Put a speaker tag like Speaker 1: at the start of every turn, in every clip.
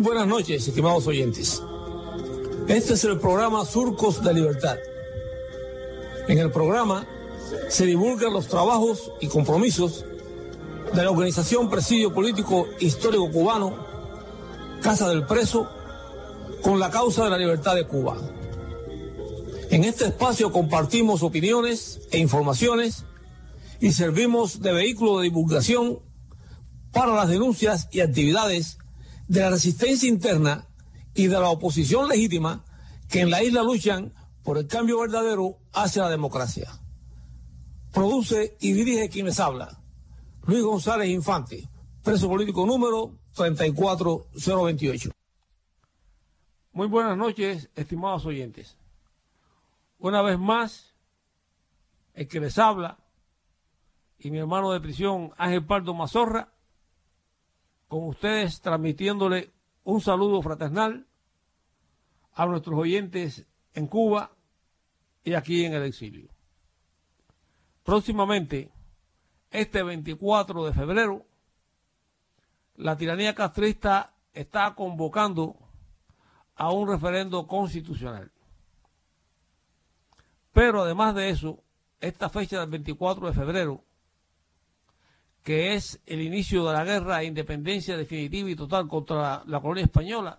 Speaker 1: buenas noches, estimados oyentes. Este es el programa Surcos de Libertad. En el programa se divulgan los trabajos y compromisos de la organización Presidio Político Histórico Cubano, Casa del Preso, con la causa de la libertad de Cuba. En este espacio compartimos opiniones e informaciones y servimos de vehículo de divulgación para las denuncias y actividades de la resistencia interna y de la oposición legítima que en la isla luchan por el cambio verdadero hacia la democracia. Produce y dirige quien les habla, Luis González Infante, preso político número 34028. Muy buenas noches, estimados oyentes. Una vez más, el que les habla y mi hermano de prisión Ángel Pardo Mazorra, con ustedes transmitiéndole un saludo fraternal a nuestros oyentes en Cuba y aquí en el exilio. Próximamente, este 24 de febrero, la tiranía castrista está convocando a un referendo constitucional. Pero además de eso, esta fecha del 24 de febrero, que es el inicio de la guerra de independencia definitiva y total contra la colonia española,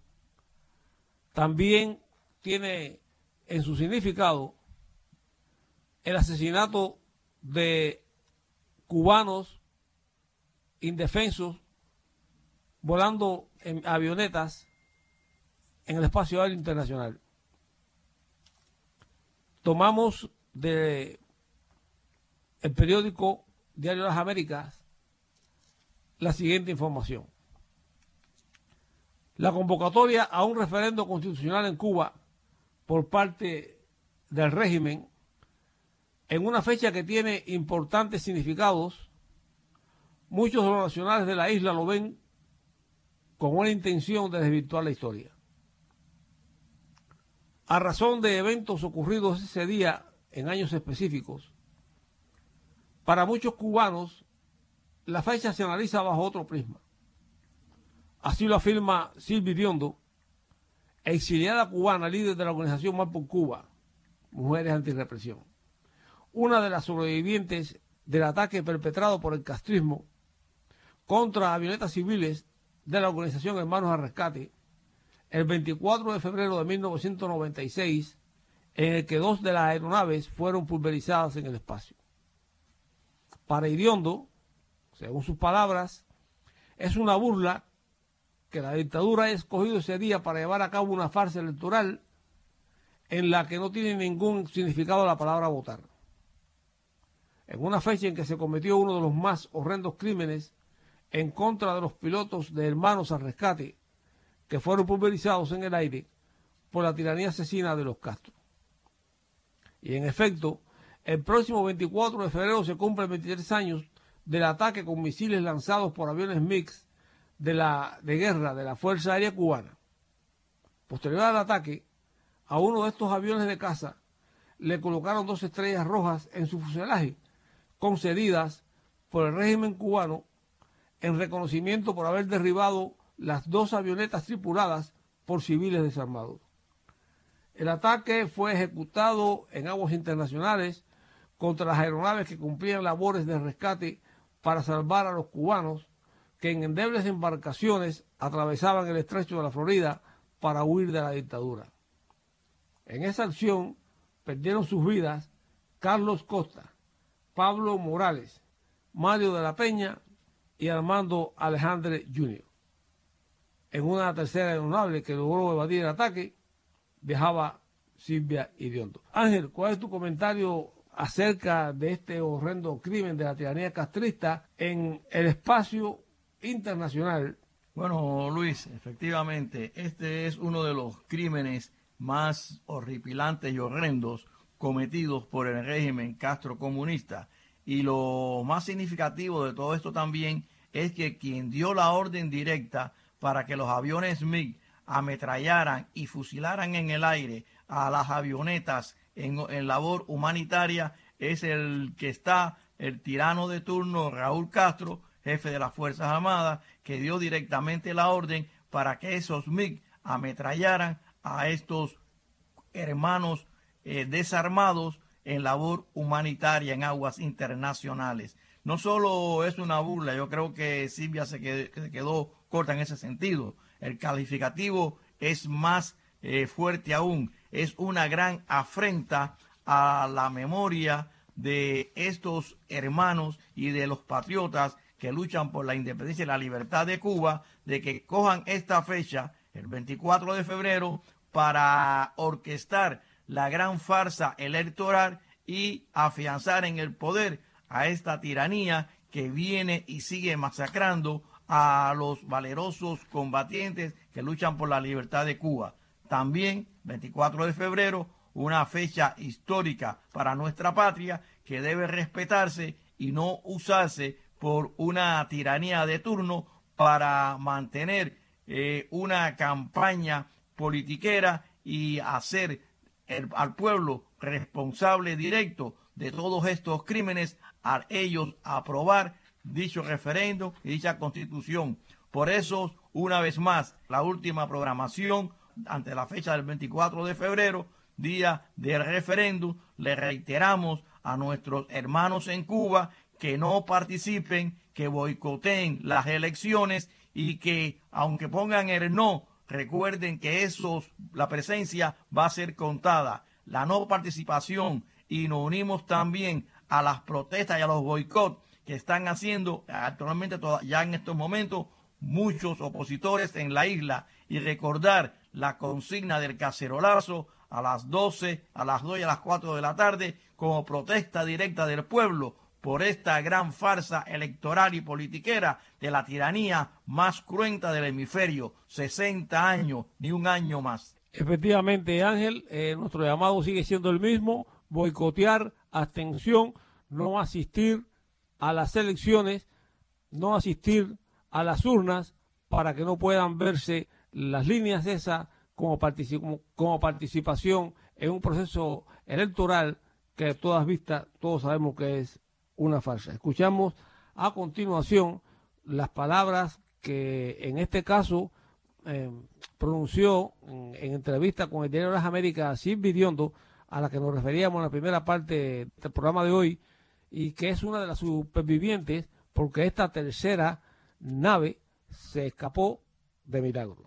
Speaker 1: también tiene en su significado el asesinato de cubanos indefensos volando en avionetas en el espacio aéreo internacional. Tomamos de el periódico Diario de las Américas la siguiente información. La convocatoria a un referendo constitucional en Cuba por parte del régimen, en una fecha que tiene importantes significados, muchos de los nacionales de la isla lo ven con una intención de desvirtuar la historia. A razón de eventos ocurridos ese día en años específicos, para muchos cubanos la fecha se analiza bajo otro prisma. Así lo afirma Silvia Iriondo, exiliada cubana, líder de la organización Más por Cuba, Mujeres Antirrepresión, una de las sobrevivientes del ataque perpetrado por el castrismo contra avionetas civiles de la organización Hermanos al Rescate el 24 de febrero de 1996, en el que 2 de las aeronaves fueron pulverizadas en el espacio. Para Iriondo, según sus palabras, es una burla que la dictadura haya escogido ese día para llevar a cabo una farsa electoral en la que no tiene ningún significado la palabra votar. En una fecha en que se cometió uno de los más horrendos crímenes en contra de los pilotos de Hermanos al Rescate, que fueron pulverizados en el aire por la tiranía asesina de los Castro. Y en efecto, el próximo 24 de febrero se cumplen 23 años del ataque con misiles lanzados por aviones MiG de guerra de la Fuerza Aérea Cubana. Posterior al ataque, a uno de estos aviones de caza le colocaron 2 estrellas rojas en su fuselaje, concedidas por el régimen cubano en reconocimiento por haber derribado las 2 avionetas tripuladas por civiles desarmados. El ataque fue ejecutado en aguas internacionales contra las aeronaves que cumplían labores de rescate para salvar a los cubanos que en endebles embarcaciones atravesaban el estrecho de la Florida para huir de la dictadura. En esa acción perdieron sus vidas Carlos Costa, Pablo Morales, Mario de la Peña y Armando Alejandre Jr. En una tercera aeronave que logró evadir el ataque, viajaba Silvia Iriondo. Ángel, ¿cuál es tu comentario acerca de este horrendo crimen de la tiranía castrista en el espacio internacional?
Speaker 2: Bueno, Luis, efectivamente, este es uno de los crímenes más horripilantes y horrendos cometidos por el régimen Castro comunista. Y lo más significativo de todo esto también es que quien dio la orden directa para que los aviones MiG ametrallaran y fusilaran en el aire a las avionetas en labor humanitaria es el tirano de turno Raúl Castro, jefe de las Fuerzas Armadas, que dio directamente la orden para que esos MiG ametrallaran a estos hermanos desarmados en labor humanitaria en aguas internacionales. No solo es una burla, yo creo que Silvia se quedó corta en ese sentido. El calificativo es más fuerte aún. Es una gran afrenta a la memoria de estos hermanos y de los patriotas que luchan por la independencia y la libertad de Cuba, de que cojan esta fecha, el 24 de febrero, para orquestar la gran farsa electoral y afianzar en el poder a esta tiranía que viene y sigue masacrando a los valerosos combatientes que luchan por la libertad de Cuba. También, 24 de febrero, una fecha histórica para nuestra patria que debe respetarse y no usarse por una tiranía de turno para mantener una campaña politiquera y hacer al pueblo responsable directo de todos estos crímenes a ellos aprobar dicho referendo y dicha constitución. Por eso, una vez más, la última programación ante la fecha del 24 de febrero, día del referéndum, le reiteramos a nuestros hermanos en Cuba que no participen, que boicoteen las elecciones y que, aunque pongan el no, recuerden que la presencia va a ser contada. La no participación, y nos unimos también a las protestas y a los boicots que están haciendo actualmente, ya en estos momentos, muchos opositores en la isla, y recordar la consigna del cacerolazo a las 12, a las 2 y a las 4 de la tarde como protesta directa del pueblo por esta gran farsa electoral y politiquera de la tiranía más cruenta del hemisferio. 60 años, ni un año más.
Speaker 1: Efectivamente, Ángel, nuestro llamado sigue siendo el mismo: boicotear, abstención, no asistir a las elecciones, no asistir a las urnas, para que no puedan verse las líneas esas como participación en un proceso electoral que a todas vistas todos sabemos que es una farsa. Escuchamos a continuación las palabras que en este caso pronunció en entrevista con el diario Las Américas Silvia Iriondo, a la que nos referíamos en la primera parte del programa de hoy, y que es una de las supervivientes porque esta tercera nave se escapó de milagro.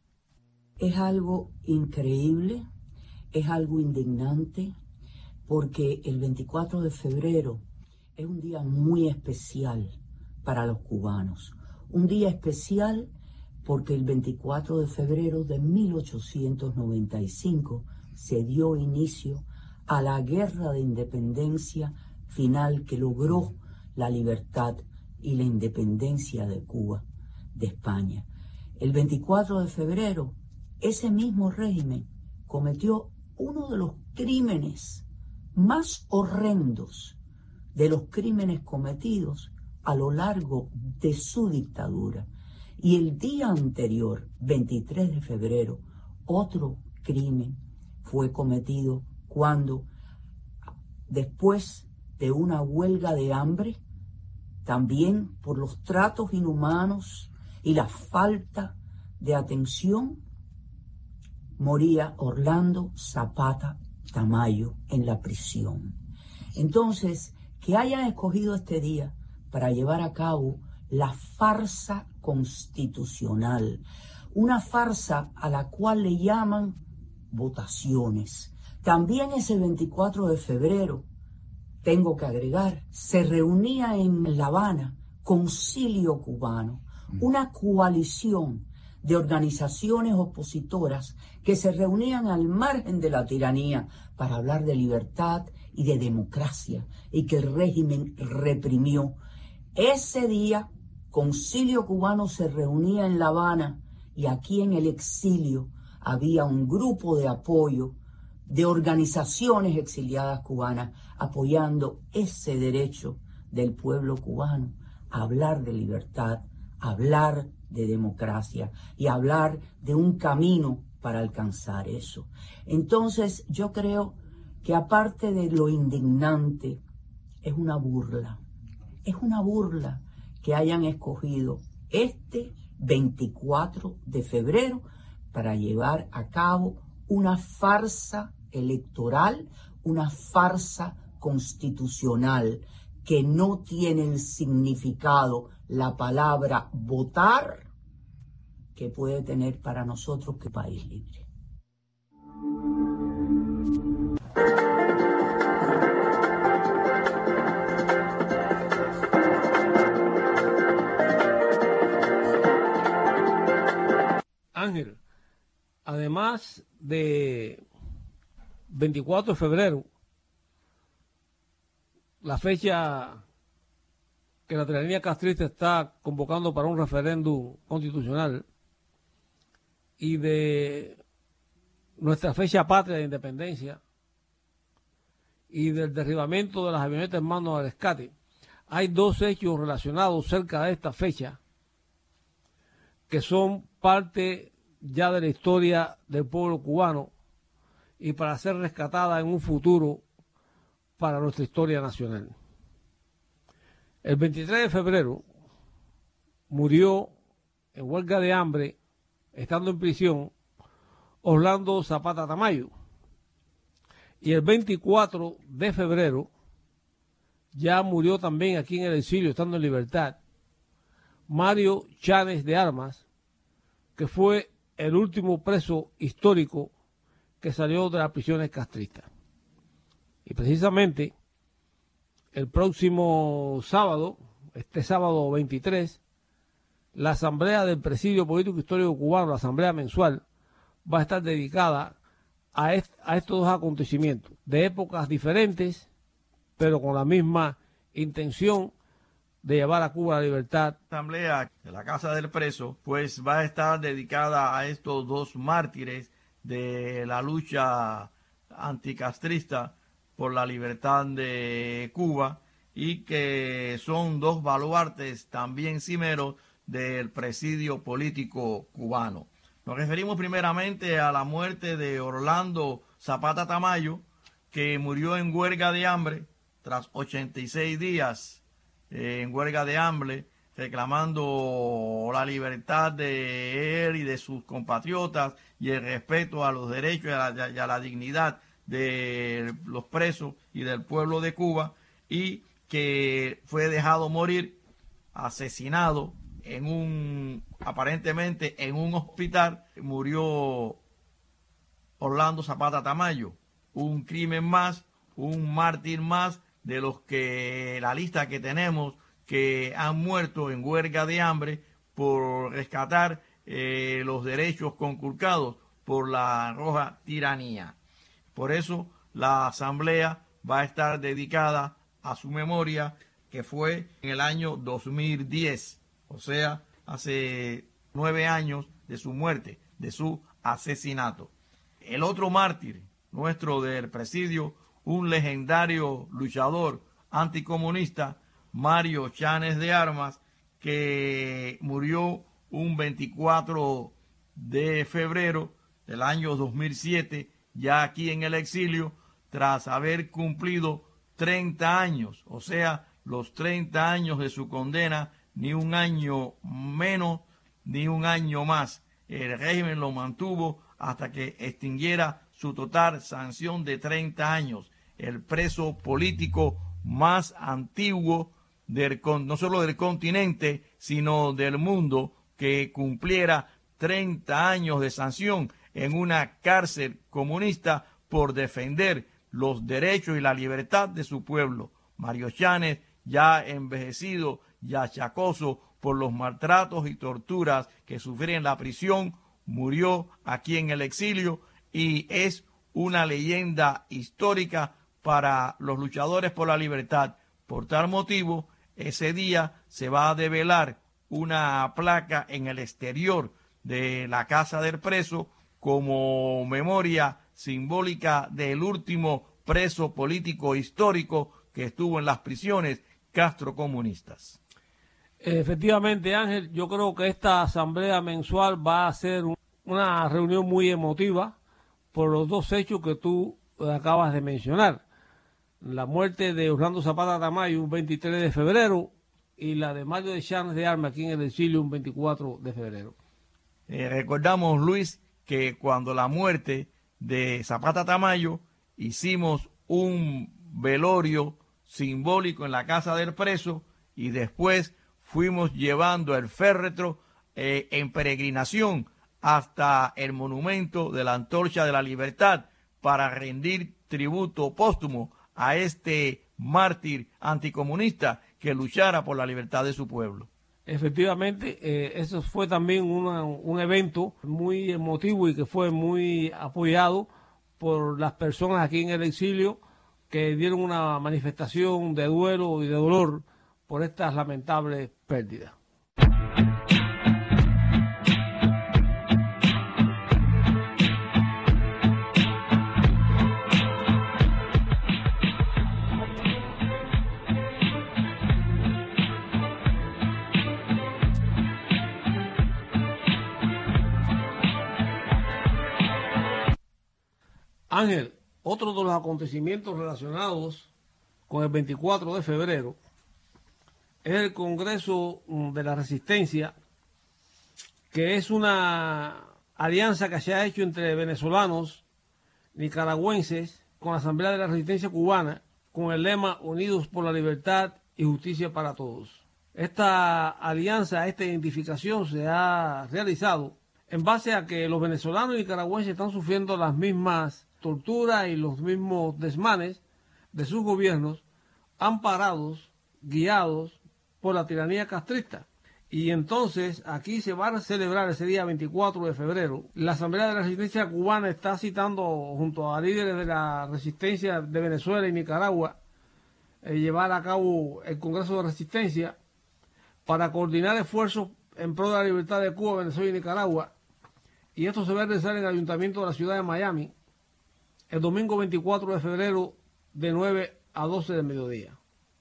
Speaker 3: Es algo increíble, es algo indignante, porque el 24 de febrero es un día muy especial para los cubanos. Un día especial porque el 24 de febrero de 1895 se dio inicio a la guerra de independencia final que logró la libertad y la independencia de Cuba, de España. El 24 de febrero, ese mismo régimen cometió uno de los crímenes más horrendos de los crímenes cometidos a lo largo de su dictadura. Y el día anterior, 23 de febrero, otro crimen fue cometido cuando, después de una huelga de hambre, también por los tratos inhumanos y la falta de atención, moría Orlando Zapata Tamayo en la prisión. Entonces, que hayan escogido este día para llevar a cabo la farsa constitucional, una farsa a la cual le llaman votaciones. También ese 24 de febrero, tengo que agregar, se reunía en La Habana Concilio Cubano, una coalición de organizaciones opositoras que se reunían al margen de la tiranía para hablar de libertad y de democracia, y que el régimen reprimió. Ese día, Concilio Cubano se reunía en La Habana, y aquí en el exilio había un grupo de apoyo de organizaciones exiliadas cubanas apoyando ese derecho del pueblo cubano a hablar de libertad, a hablar de democracia y a hablar de un camino para alcanzar eso. Entonces, yo creo que aparte de lo indignante, es una burla que hayan escogido este 24 de febrero para llevar a cabo una farsa electoral, una farsa constitucional que no tiene el significado, la palabra votar, que puede tener para nosotros que país libre.
Speaker 1: Ángel, además de 24 de febrero, la fecha que la tiranía castrista está convocando para un referéndum constitucional, y de nuestra fecha patria de independencia y del derribamiento de las avionetas en manos de rescate, hay dos hechos relacionados cerca de esta fecha que son parte ya de la historia del pueblo cubano y para ser rescatada en un futuro para nuestra historia nacional. El 23 de febrero murió en huelga de hambre, estando en prisión, Orlando Zapata Tamayo. Y el 24 de febrero ya murió también aquí en el exilio, estando en libertad, Mario Chanes de Armas, que fue el último preso histórico que salió de las prisiones castristas. Y precisamente el próximo sábado, este sábado 23, la Asamblea del Presidio Político Histórico Cubano, la Asamblea Mensual, va a estar dedicada a estos dos acontecimientos, de épocas diferentes, pero con la misma intención de llevar a Cuba a la libertad.
Speaker 2: La Asamblea de la Casa del Preso, pues va a estar dedicada a estos dos mártires de la lucha anticastrista por la libertad de Cuba y que son dos baluartes también cimeros del presidio político cubano. Nos referimos primeramente a la muerte de Orlando Zapata Tamayo, que murió en huelga de hambre tras 86 días en huelga de hambre, reclamando la libertad de él y de sus compatriotas y el respeto a los derechos y a la dignidad de los presos y del pueblo de Cuba, y que fue dejado morir, asesinado aparentemente en un hospital. Murió Orlando Zapata Tamayo, un crimen más, un mártir más de los que la lista que tenemos que han muerto en huelga de hambre por rescatar los derechos conculcados por la roja tiranía. Por eso la asamblea va a estar dedicada a su memoria, que fue en el año 2010, o sea, hace 9 años de su muerte, de su asesinato. El otro mártir nuestro del presidio, un legendario luchador anticomunista, Mario Chanes de Armas, que murió un 24 de febrero del año 2007, ya aquí en el exilio, tras haber cumplido 30 años, o sea, los 30 años de su condena, ni un año menos, ni un año más. El régimen lo mantuvo hasta que extinguiera su total sanción de 30 años. El preso político más antiguo no solo del continente, sino del mundo, que cumpliera 30 años de sanción en una cárcel comunista por defender los derechos y la libertad de su pueblo. Mario Chanes, ya envejecido y achacoso por los maltratos y torturas que sufrió en la prisión, murió aquí en el exilio y es una leyenda histórica para los luchadores por la libertad. Por tal motivo, ese día se va a develar una placa en el exterior de la Casa del Preso como memoria simbólica del último preso político histórico que estuvo en las prisiones castrocomunistas.
Speaker 1: Efectivamente, Ángel, yo creo que esta asamblea mensual va a ser una reunión muy emotiva por los dos hechos que tú acabas de mencionar. La muerte de Orlando Zapata Tamayo un 23 de febrero y la de Mario de Charles de Armas aquí en el exilio un 24 de febrero.
Speaker 2: Recordamos, Luis, que cuando la muerte de Zapata Tamayo hicimos un velorio simbólico en la casa del preso y después fuimos llevando el féretro en peregrinación hasta el monumento de la Antorcha de la Libertad para rendir tributo póstumo a este mártir anticomunista que luchara por la libertad de su pueblo.
Speaker 1: Efectivamente, eso fue también un evento muy emotivo y que fue muy apoyado por las personas aquí en el exilio que dieron una manifestación de duelo y de dolor por estas lamentables pérdidas. Ángel, otro de los acontecimientos relacionados con el 24 de febrero es el Congreso de la Resistencia, que es una alianza que se ha hecho entre venezolanos, nicaragüenses, con la Asamblea de la Resistencia Cubana, con el lema Unidos por la Libertad y Justicia para Todos. Esta alianza, esta identificación se ha realizado en base a que los venezolanos y nicaragüenses están sufriendo las mismas torturas y los mismos desmanes de sus gobiernos, amparados, guiados por la tiranía castrista. Y entonces aquí se va a celebrar ese día 24 de febrero. La Asamblea de la Resistencia Cubana está citando junto a líderes de la resistencia de Venezuela y Nicaragua llevar a cabo el Congreso de Resistencia para coordinar esfuerzos en pro de la libertad de Cuba, Venezuela y Nicaragua. Y esto se va a realizar en el Ayuntamiento de la ciudad de Miami el domingo 24 de febrero de 9 a 12 del mediodía.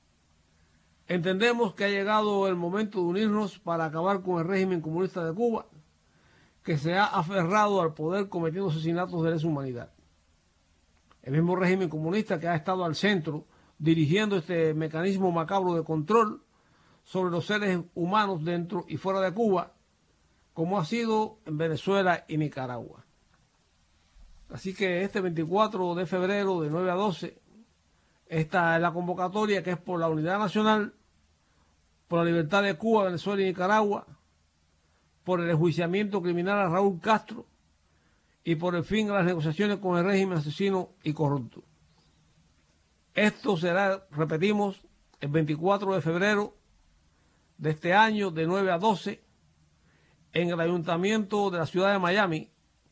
Speaker 1: Entendemos que ha llegado el momento de unirnos para acabar con el régimen comunista de Cuba, que se ha aferrado al poder cometiendo asesinatos de lesa humanidad. El mismo régimen comunista que ha estado al centro dirigiendo este mecanismo macabro de control sobre los seres humanos dentro y fuera de Cuba, como ha sido en Venezuela y Nicaragua. Así que este 24 de febrero de 9 a 12, esta es la convocatoria que es por la unidad nacional, por la libertad de Cuba, Venezuela y Nicaragua, por el enjuiciamiento criminal a Raúl Castro y por el fin a las negociaciones con el régimen asesino y corrupto. Esto será, repetimos, el 24 de febrero de este año de 9 a 12 en el Ayuntamiento de la ciudad de Miami.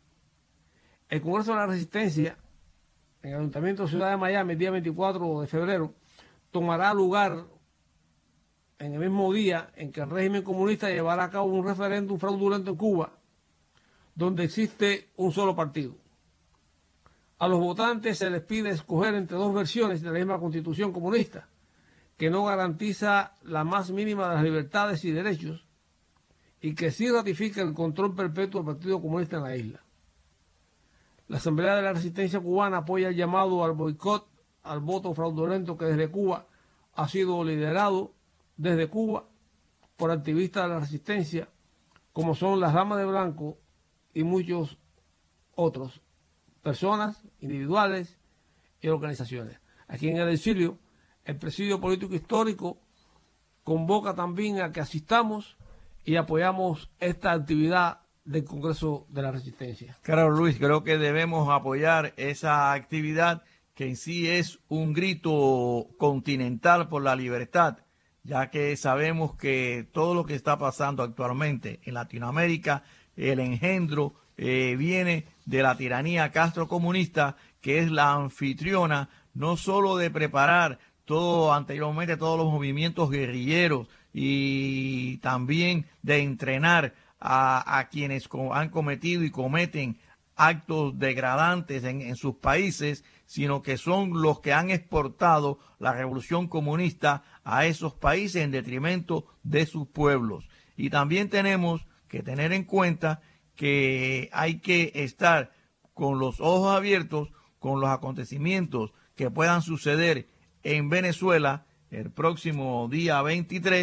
Speaker 1: El Congreso de la Resistencia, en el Ayuntamiento de la ciudad de Miami, el día 24 de febrero, tomará lugar en el mismo día en que el régimen comunista llevará a cabo un referéndum fraudulento en Cuba, donde existe un solo partido. A los votantes se les pide escoger entre dos versiones de la misma constitución comunista, que no garantiza la más mínima de las libertades y derechos, y que sí ratifica el control perpetuo del Partido Comunista en la isla. La Asamblea de la Resistencia Cubana apoya el llamado al boicot al voto fraudulento que desde Cuba ha sido liderado desde Cuba por activistas de la resistencia, como son las Damas de Blanco y muchos otros, personas individuales y organizaciones. Aquí en el exilio, el Presidio Político Histórico convoca también a que asistamos y apoyamos esta actividad del Congreso de la Resistencia.
Speaker 2: Claro, Luis, creo que debemos apoyar esa actividad que en sí es un grito continental por la libertad, ya que sabemos que todo lo que está pasando actualmente en Latinoamérica, el engendro viene de la tiranía castrocomunista, que es la anfitriona no solo de preparar anteriormente todos los movimientos guerrilleros y también de entrenar a quienes han cometido y cometen actos degradantes en sus países, sino que son los que han exportado la revolución comunista a esos países en detrimento de sus pueblos. Y también tenemos que tener en cuenta que hay que estar con los ojos abiertos con los acontecimientos que puedan suceder en Venezuela el próximo día 23,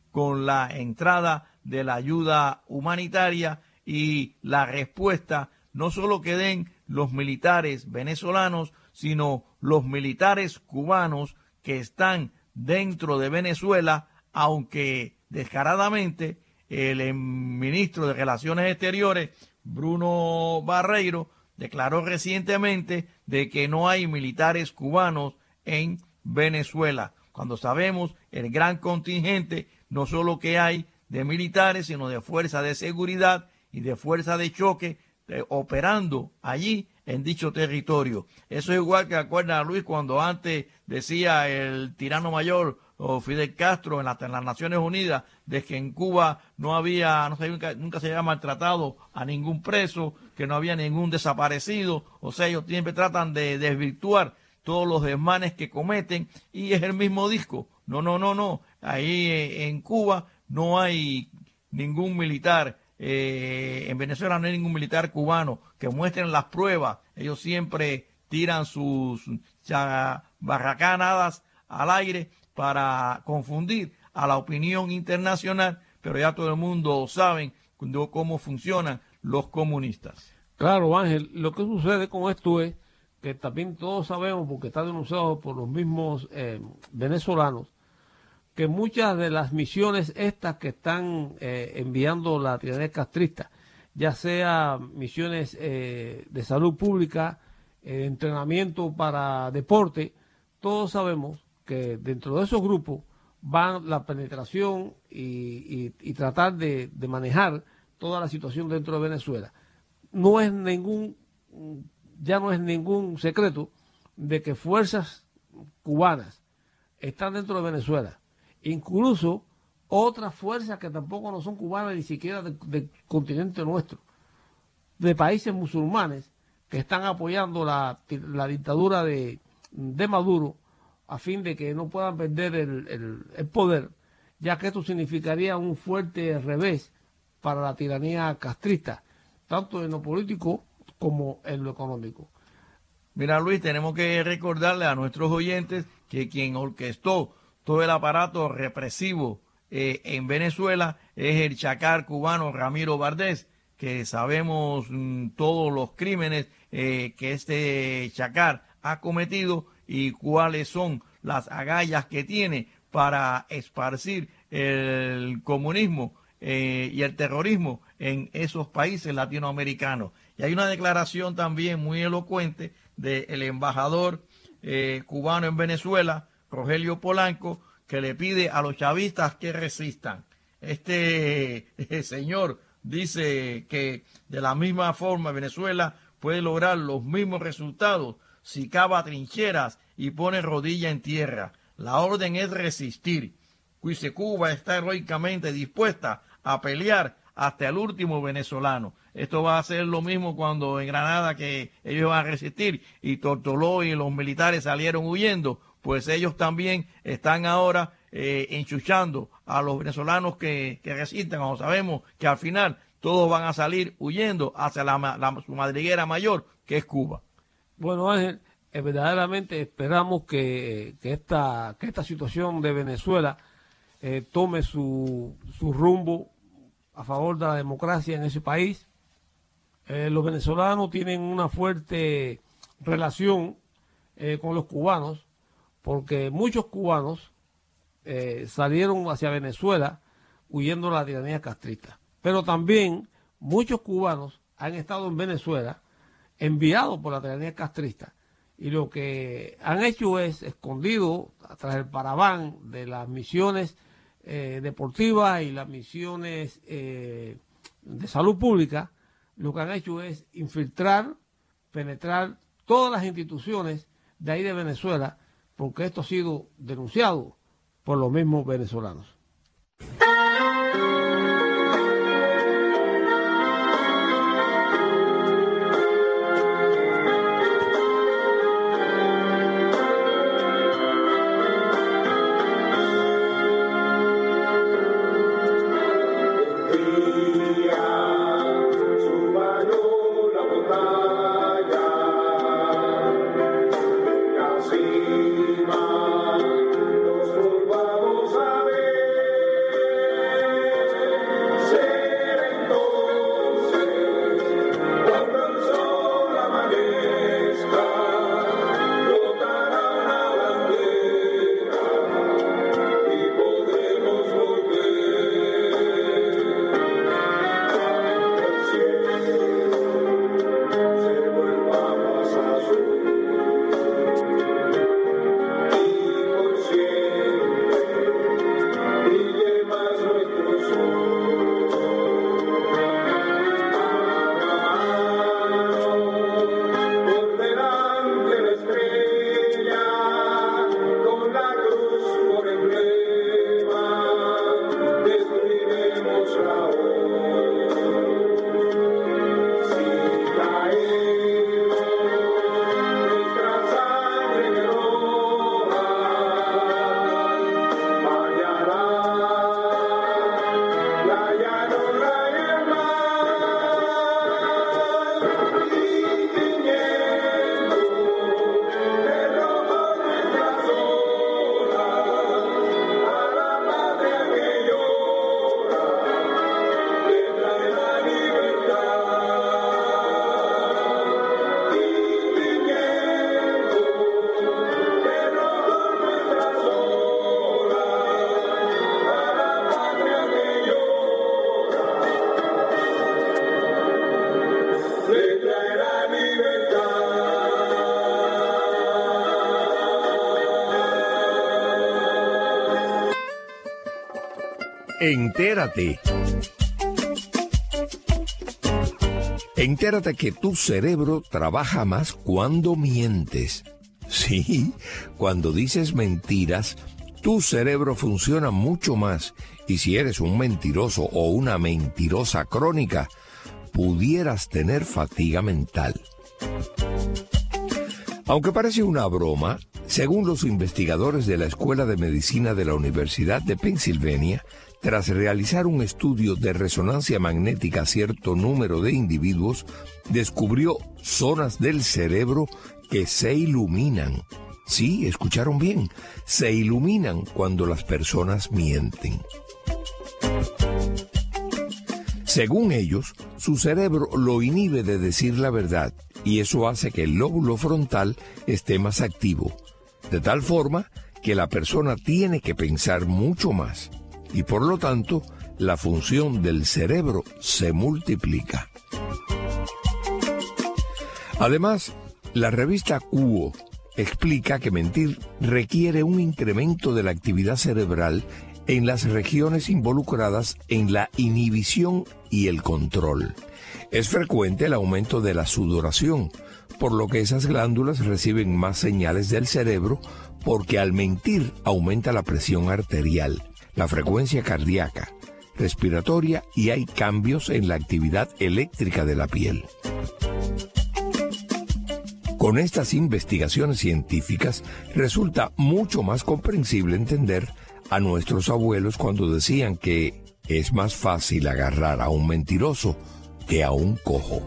Speaker 2: con la entrada de la ayuda humanitaria y la respuesta no solo que den los militares venezolanos, sino los militares cubanos que están dentro de Venezuela, aunque descaradamente el ministro de Relaciones Exteriores, Bruno Barreiro, declaró recientemente de que no hay militares cubanos en Venezuela, cuando sabemos el gran contingente no solo que hay de militares, sino de fuerzas de seguridad y de fuerzas de choque operando allí en dicho territorio. Eso es igual que acuerda Luis cuando antes decía el tirano mayor o Fidel Castro en las Naciones Unidas de que en Cuba nunca se había maltratado a ningún preso, que no había ningún desaparecido. O sea, ellos siempre tratan de desvirtuar todos los desmanes que cometen y es el mismo disco. No. Ahí en Cuba no hay ningún militar. En Venezuela no hay ningún militar cubano que muestren las pruebas. Ellos siempre tiran sus barracanadas al aire para confundir a la opinión internacional, pero ya todo el mundo sabe cómo funcionan los comunistas.
Speaker 1: Claro, Ángel, lo que sucede con esto es que también todos sabemos, porque está denunciado por los mismos venezolanos, que muchas de las misiones estas que están enviando la tiranía castrista, ya sea misiones de salud pública, entrenamiento para deporte, todos sabemos que dentro de esos grupos van la penetración y tratar de manejar toda la situación dentro de Venezuela. Ya no es ningún secreto de que fuerzas cubanas están dentro de Venezuela. Incluso otras fuerzas que tampoco no son cubanas ni siquiera del continente nuestro, de países musulmanes que están apoyando la dictadura de Maduro a fin de que no puedan perder el poder, ya que esto significaría un fuerte revés para la tiranía castrista, tanto en lo político como en lo económico.
Speaker 2: Mira, Luis, tenemos que recordarle a nuestros oyentes que quien orquestó todo el aparato represivo en Venezuela es el chacal cubano Ramiro Vardés, que sabemos todos los crímenes que este chacal ha cometido y cuáles son las agallas que tiene para esparcir el comunismo y el terrorismo en esos países latinoamericanos. Y hay una declaración también muy elocuente del embajador cubano en Venezuela, Rogelio Polanco, que le pide a los chavistas que resistan. Este señor dice que de la misma forma Venezuela puede lograr los mismos resultados si cava trincheras y pone rodilla en tierra. La orden es resistir. Cuba está heroicamente dispuesta a pelear hasta el último venezolano. Esto va a ser lo mismo cuando en Granada que ellos van a resistir y Tortoló y los militares salieron huyendo, pues ellos también están ahora enchuchando a los venezolanos que resisten, como sabemos que al final todos van a salir huyendo hacia su madriguera mayor, que es Cuba.
Speaker 1: Bueno, Ángel, verdaderamente esperamos que esta situación de Venezuela tome su rumbo a favor de la democracia en ese país. Los venezolanos tienen una fuerte relación con los cubanos, porque muchos cubanos salieron hacia Venezuela huyendo de la tiranía castrista. Pero también muchos cubanos han estado en Venezuela enviados por la tiranía castrista. Y lo que han hecho es, escondido tras el paraván de las misiones deportivas y las misiones de salud pública, lo que han hecho es infiltrar, penetrar todas las instituciones de ahí de Venezuela, porque esto ha sido denunciado por los mismos venezolanos.
Speaker 4: Los volvamos a ver. Entérate. Entérate que tu cerebro trabaja más cuando mientes. Sí, cuando dices mentiras, tu cerebro funciona mucho más. Y si eres un mentiroso o una mentirosa crónica, pudieras tener fatiga mental. Aunque parece una broma, según los investigadores de la Escuela de Medicina de la Universidad de Pensilvania, tras realizar un estudio de resonancia magnética a cierto número de individuos, descubrió zonas del cerebro que se iluminan. Sí, escucharon bien, se iluminan cuando las personas mienten. Según ellos, su cerebro lo inhibe de decir la verdad y eso hace que el lóbulo frontal esté más activo, de tal forma que la persona tiene que pensar mucho más y por lo tanto la función del cerebro se multiplica. Además, la revista Kuo explica que mentir requiere un incremento de la actividad cerebral en las regiones involucradas en la inhibición y el control. Es frecuente el aumento de la sudoración, por lo que esas glándulas reciben más señales del cerebro porque al mentir aumenta la presión arterial, la frecuencia cardíaca, respiratoria y hay cambios en la actividad eléctrica de la piel. Con estas investigaciones científicas resulta mucho más comprensible entender a nuestros abuelos cuando decían que es más fácil agarrar a un mentiroso que a un cojo.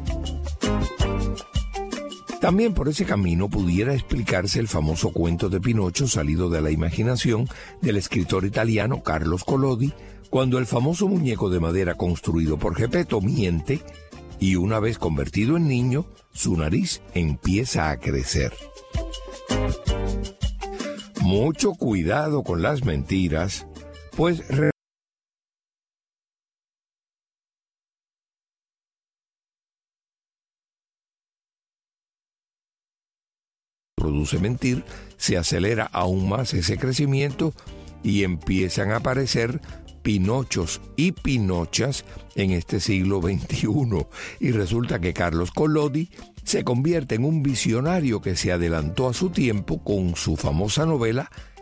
Speaker 4: También por ese camino pudiera explicarse el famoso cuento de Pinocho salido de la imaginación del escritor italiano Carlos Collodi, cuando el famoso muñeco de madera construido por Geppetto miente y una vez convertido en niño, su nariz empieza a crecer. Mucho cuidado con las mentiras, pues produce mentir, se acelera aún más ese crecimiento y empiezan a aparecer Pinochos y Pinochas en este siglo XXI. Y resulta que Carlos Collodi se convierte en un visionario que se adelantó a su tiempo con su famosa novela